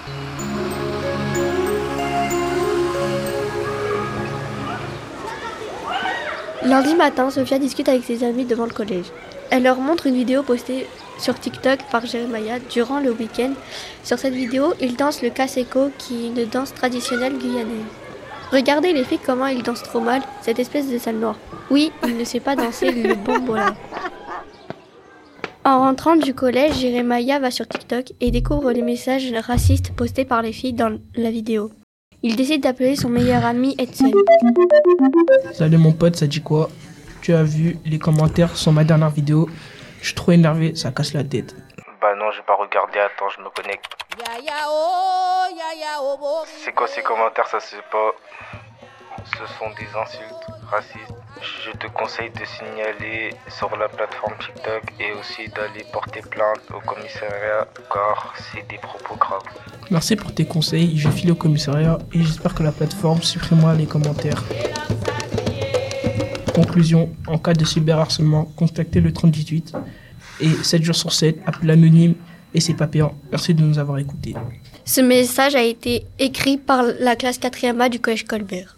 Lundi matin, Sophia discute avec ses amis devant le collège. Elle leur montre une vidéo postée sur TikTok par Jeremiah durant le week-end. Sur cette vidéo, il danse le Kaseko, qui est une danse traditionnelle guyanaise. Regardez les filles comment ils dansent trop mal, cette espèce de sale noir. Oui, il ne sait pas danser le bombola. En rentrant du collège, Jeremiah va sur TikTok et découvre les messages racistes postés par les filles dans la vidéo. Il décide d'appeler son meilleur ami Edson. Salut mon pote, ça dit quoi? Tu as vu les commentaires sur ma dernière vidéo? Je suis trop énervé, ça casse la tête. Bah non, j'ai pas regardé, attends, je me connecte. C'est quoi ces commentaires, ça c'est pas... Ce sont des insultes racistes. Je te conseille de signaler sur la plateforme TikTok et aussi d'aller porter plainte au commissariat car c'est des propos graves. Merci pour tes conseils, je file au commissariat et j'espère que la plateforme supprimera les commentaires. Conclusion, en cas de cyberharcèlement, contactez le 3018 et 7 jours sur 7, appel anonyme et c'est pas payant. Merci de nous avoir écoutés. Ce message a été écrit par la classe 4e A du collège Colbert.